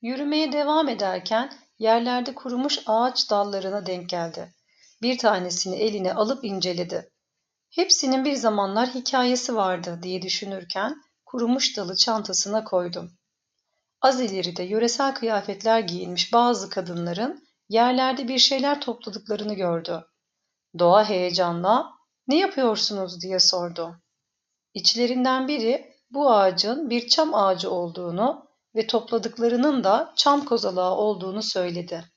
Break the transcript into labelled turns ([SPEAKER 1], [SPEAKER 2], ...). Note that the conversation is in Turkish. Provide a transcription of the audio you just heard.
[SPEAKER 1] Yürümeye devam ederken yerlerde kurumuş ağaç dallarına denk geldi. Bir tanesini eline alıp inceledi. Hepsinin bir zamanlar hikayesi vardı diye düşünürken kurumuş dalı çantasına koydu. Az ileride yöresel kıyafetler giyinmiş bazı kadınların yerlerde bir şeyler topladıklarını gördü. Doğa heyecanla "Ne yapıyorsunuz?" diye sordu. İçlerinden biri bu ağacın bir çam ağacı olduğunu ve topladıklarının da çam kozalağı olduğunu söyledi.